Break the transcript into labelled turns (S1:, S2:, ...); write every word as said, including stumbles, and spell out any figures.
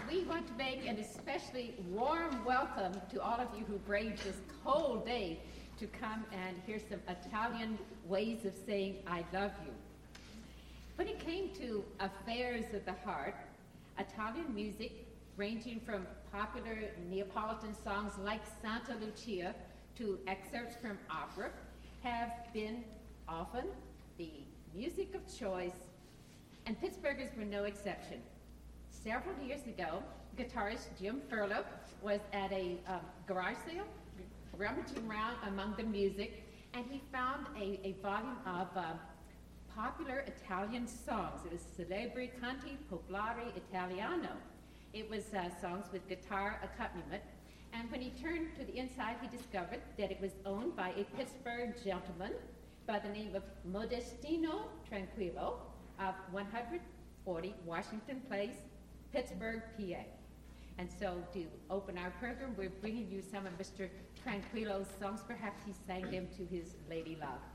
S1: we want to make an especially warm welcome to all of you who braved this cold day to come and hear some Italian ways of saying, I love you. When it came to affairs of the heart, Italian music, ranging from popular Neapolitan songs like Santa Lucia to excerpts from opera, have been often the music of choice, and Pittsburghers were no exception. Several years ago, guitarist Jim Furlow was at a um, garage sale, rummaging around among the music, and he found a, a volume of uh, popular Italian songs. It was Celebri Canti Popolari Italiano. It was uh, songs with guitar accompaniment, and when he turned to the inside, he discovered that it was owned by a Pittsburgh gentleman by the name of Modestino Tranquillo of one forty Washington Place, Pittsburgh, P A. And so to open our program, we're bringing you some of Mister Tranquillo's songs. Perhaps he sang them to his lady love.